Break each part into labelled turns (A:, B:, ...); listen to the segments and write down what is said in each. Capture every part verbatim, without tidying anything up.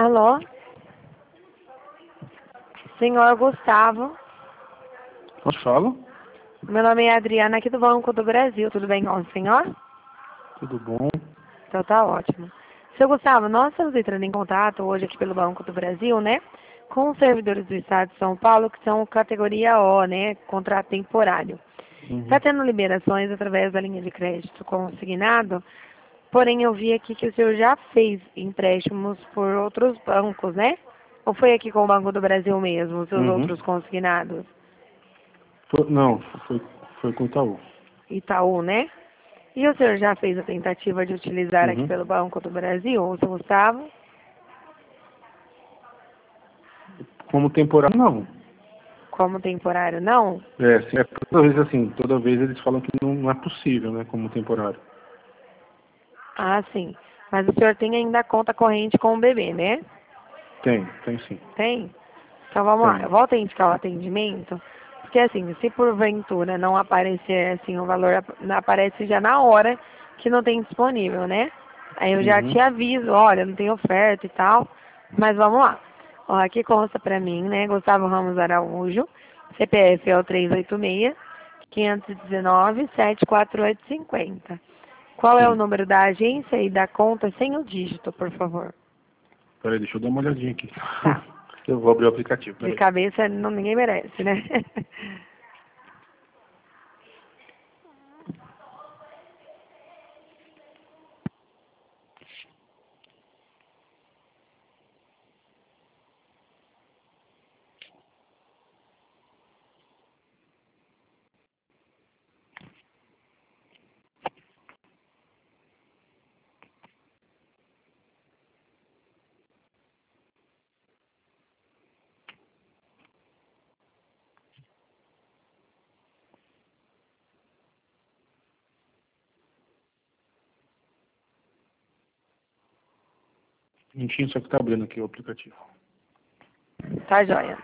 A: Alô? Senhor Gustavo.
B: Onde falo?
A: Meu nome é Adriana, aqui do Banco do Brasil. Tudo bem com o senhor?
B: Tudo bom?
A: Então tá ótimo. Seu Gustavo, nós estamos entrando em contato hoje aqui pelo Banco do Brasil, né? Com os servidores do Estado de São Paulo, que são categoria O, né? Contrato temporário. Está
B: Uhum.
A: tendo liberações através da linha de crédito consignado, porém eu vi aqui que o senhor já fez empréstimos por outros bancos, né? Ou foi aqui com o Banco do Brasil mesmo, os seus
B: Uhum.
A: outros consignados?
B: Foi, não, foi, foi com o Itaú.
A: Itaú, né? E o senhor já fez a tentativa de utilizar aqui
B: Uhum.
A: pelo Banco do Brasil, o seu Gustavo?
B: Como temporário, não.
A: Como temporário, não?
B: É, sim, é toda vez assim, toda vez eles falam que não, não é possível, né, como temporário.
A: Ah, sim. Mas o senhor tem ainda a conta corrente com o bebê, né?
B: Tem, tem sim.
A: Tem? Então vamos lá.
B: Tem.
A: Eu volto a indicar o atendimento. Porque assim, se porventura não aparecer assim o valor, ap- aparece já na hora que não tem disponível, né? Aí eu já
B: Uhum.
A: te aviso, olha, não tem oferta e tal. Mas vamos lá. Ó, aqui consta pra mim, né? Gustavo Ramos Araújo. C P F é o três oito seis, cinco um nove, sete quatro oito cinco zero. Qual é o
B: Sim.
A: número da agência e da conta sem o dígito, por favor?
B: Peraí, deixa eu dar uma olhadinha aqui.
A: Tá.
B: Eu vou abrir o aplicativo,
A: De
B: peraí.
A: cabeça não, ninguém merece, né?
B: Minutinho, só que tá abrindo aqui o aplicativo.
A: Tá joia.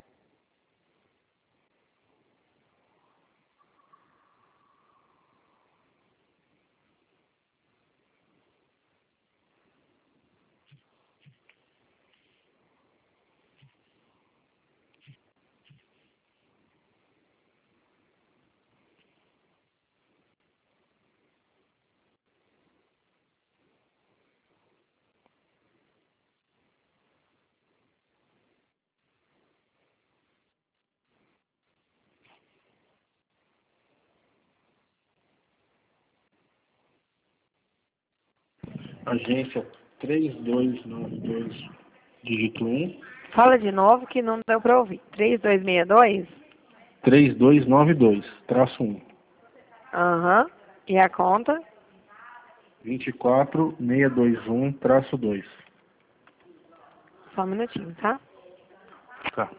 B: Agência três dois nove dois, dígito um,
A: Fala de novo que não deu pra ouvir. três dois seis dois?
B: três dois nove dois, traço um.
A: Aham. E a conta?
B: vinte e quatro seiscentos e vinte e um, traço dois.
A: Só um minutinho, tá?
B: Tá.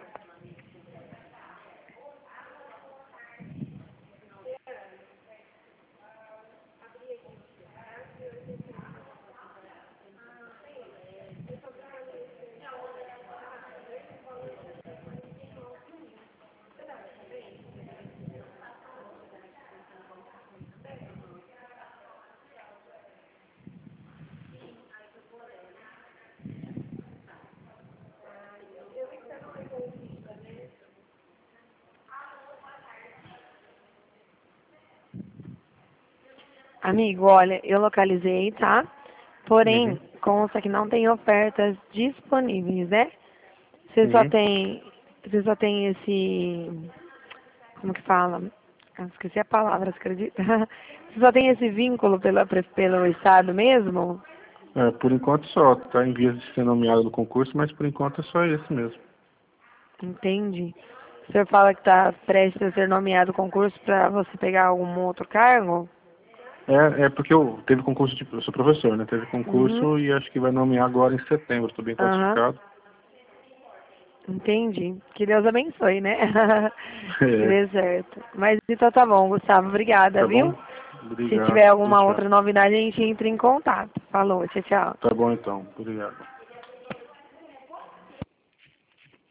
A: Amigo, olha, eu localizei, tá?
B: Uhum.
A: Porém, consta que não tem ofertas disponíveis, né? Você só
B: Uhum.
A: tem, você só tem esse, como que fala? Ah, esqueci a palavra, você acredita? Você só tem esse vínculo pela, pelo Estado mesmo?
B: É, por enquanto só, tá em vias de ser nomeado no concurso, mas por enquanto é só esse mesmo.
A: Entendi. O senhor fala que está prestes a ser nomeado concurso para você pegar algum outro cargo?
B: É, é porque eu teve concurso de. Eu sou professor, né? Teve
A: Uhum.
B: concurso e acho que vai nomear agora em setembro, estou bem
A: Aham.
B: classificado.
A: Entendi. Que Deus abençoe, né? Que
B: É,
A: dê certo. Mas então tá bom, Gustavo. Obrigada,
B: tá bom?
A: viu? Se
B: Obrigado.
A: tiver
B: Tchau,
A: alguma
B: tchau.
A: outra novidade, a gente entra em contato. Falou, tchau, tchau.
B: Tá bom então, obrigado.